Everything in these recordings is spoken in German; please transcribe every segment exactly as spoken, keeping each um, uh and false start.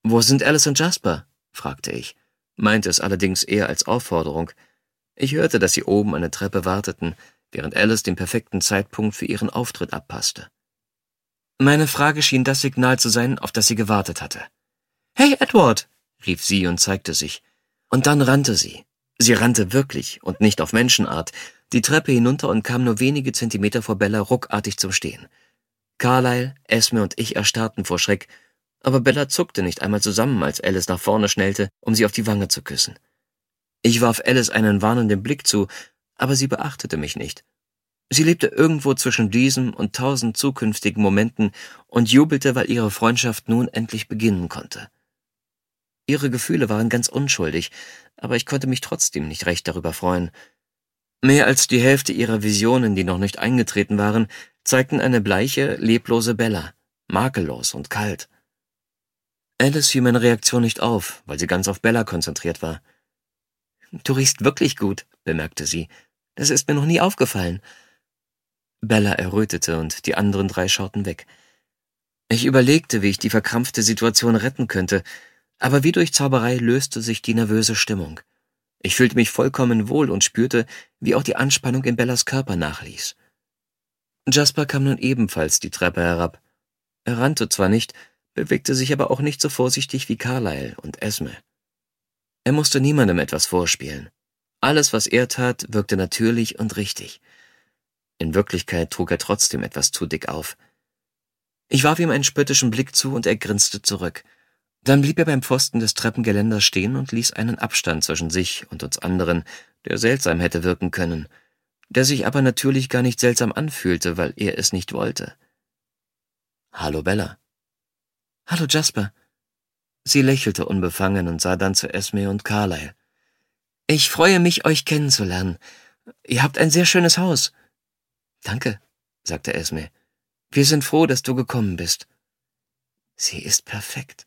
»Wo sind Alice und Jasper?« fragte ich, meinte es allerdings eher als Aufforderung. Ich hörte, dass sie oben an der Treppe warteten, während Alice den perfekten Zeitpunkt für ihren Auftritt abpasste. Meine Frage schien das Signal zu sein, auf das sie gewartet hatte. »Hey, Edward«, rief sie und zeigte sich. Und dann rannte sie. Sie rannte wirklich und nicht auf Menschenart, die Treppe hinunter und kam nur wenige Zentimeter vor Bella ruckartig zum Stehen. Carlyle, Esme und ich erstarrten vor Schreck, aber Bella zuckte nicht einmal zusammen, als Alice nach vorne schnellte, um sie auf die Wange zu küssen. Ich warf Alice einen warnenden Blick zu, aber sie beachtete mich nicht. Sie lebte irgendwo zwischen diesem und tausend zukünftigen Momenten und jubelte, weil ihre Freundschaft nun endlich beginnen konnte. Ihre Gefühle waren ganz unschuldig, aber ich konnte mich trotzdem nicht recht darüber freuen. Mehr als die Hälfte ihrer Visionen, die noch nicht eingetreten waren, zeigten eine bleiche, leblose Bella, makellos und kalt. Alice fiel meine Reaktion nicht auf, weil sie ganz auf Bella konzentriert war. »Du riechst wirklich gut«, bemerkte sie. »Das ist mir noch nie aufgefallen.« Bella errötete und die anderen drei schauten weg. Ich überlegte, wie ich die verkrampfte Situation retten könnte, aber wie durch Zauberei löste sich die nervöse Stimmung. Ich fühlte mich vollkommen wohl und spürte, wie auch die Anspannung in Bellas Körper nachließ. Jasper kam nun ebenfalls die Treppe herab. Er rannte zwar nicht, bewegte sich aber auch nicht so vorsichtig wie Carlyle und Esme. Er musste niemandem etwas vorspielen. Alles, was er tat, wirkte natürlich und richtig. In Wirklichkeit trug er trotzdem etwas zu dick auf. Ich warf ihm einen spöttischen Blick zu und er grinste zurück. Dann blieb er beim Pfosten des Treppengeländers stehen und ließ einen Abstand zwischen sich und uns anderen, der seltsam hätte wirken können, der sich aber natürlich gar nicht seltsam anfühlte, weil er es nicht wollte. »Hallo, Bella.« »Hallo, Jasper.« Sie lächelte unbefangen und sah dann zu Esme und Carlyle. »Ich freue mich, euch kennenzulernen. Ihr habt ein sehr schönes Haus.« »Danke«, sagte Esme. »Wir sind froh, dass du gekommen bist.« »Sie ist perfekt.«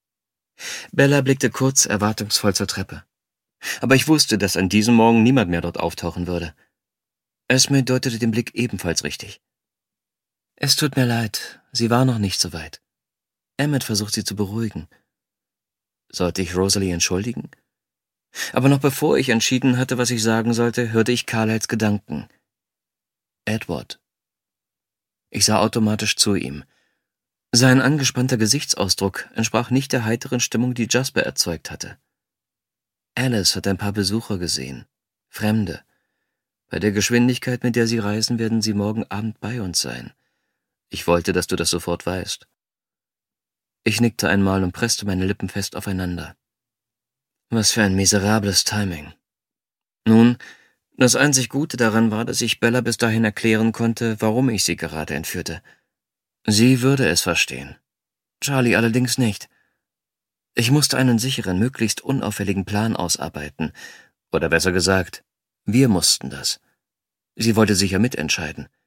Bella blickte kurz erwartungsvoll zur Treppe. Aber ich wusste, dass an diesem Morgen niemand mehr dort auftauchen würde. Esme deutete den Blick ebenfalls richtig. »Es tut mir leid, sie war noch nicht so weit. Emmett versucht sie zu beruhigen.« Sollte ich Rosalie entschuldigen? Aber noch bevor ich entschieden hatte, was ich sagen sollte, hörte ich Carlyles Gedanken. »Edward.« Ich sah automatisch zu ihm. Sein angespannter Gesichtsausdruck entsprach nicht der heiteren Stimmung, die Jasper erzeugt hatte. Alice hat ein paar Besucher gesehen. Fremde. Bei der Geschwindigkeit, mit der sie reisen, werden sie morgen Abend bei uns sein. Ich wollte, dass du das sofort weißt. Ich nickte einmal und presste meine Lippen fest aufeinander. Was für ein miserables Timing. Nun, das einzig Gute daran war, dass ich Bella bis dahin erklären konnte, warum ich sie gerade entführte. Sie würde es verstehen. Charlie allerdings nicht. Ich musste einen sicheren, möglichst unauffälligen Plan ausarbeiten. Oder besser gesagt, wir mussten das. Sie wollte sicher mitentscheiden.